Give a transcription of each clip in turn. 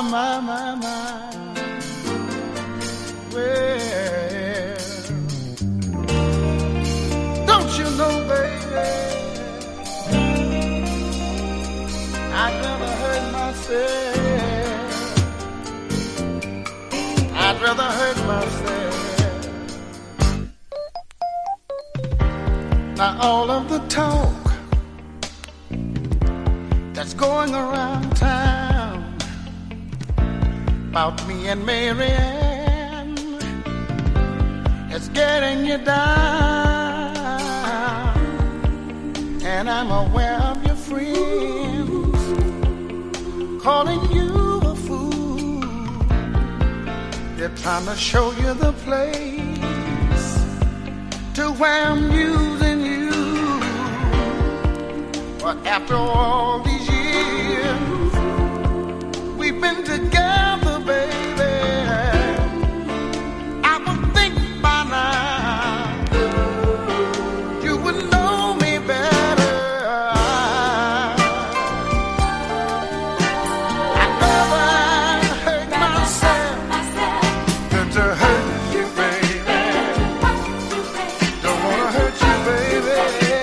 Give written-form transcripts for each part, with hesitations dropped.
my. Well, don't you know, baby, I'd rather hurt myself. I'd rather hurt myself. Now all of the talk that's going around town about me and Marianne is getting you down, and I'm aware of your friends calling you a fool. They're trying to show you the place to where I'm using you. But after all these years we've been together, baby, I would think by now you would know me better. I'd rather hurt myself than to hurt you, baby. Don't wanna hurt you, baby.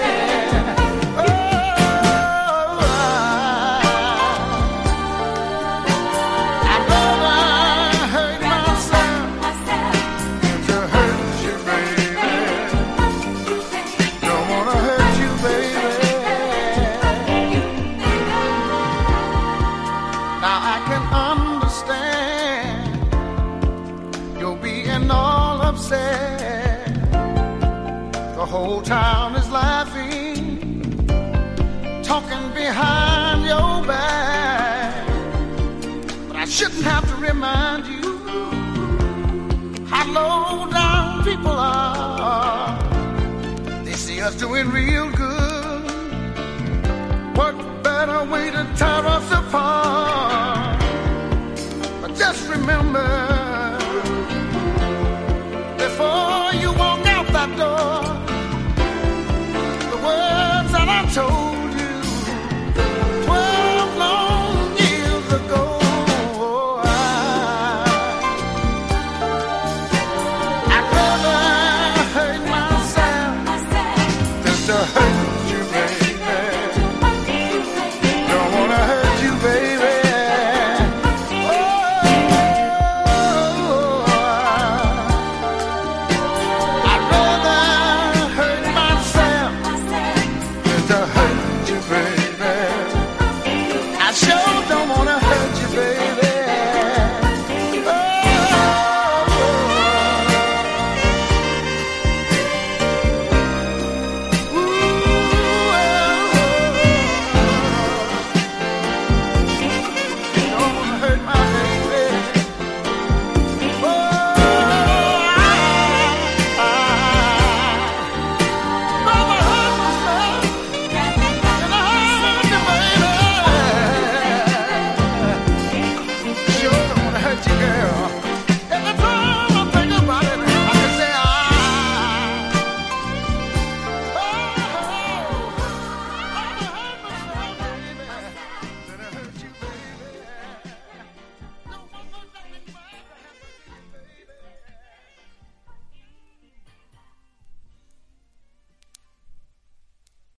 The whole town is laughing, talking behind your back. But I shouldn't have to remind you how low down people are. They see us doing real good. What better way to tear us apart? But just remember,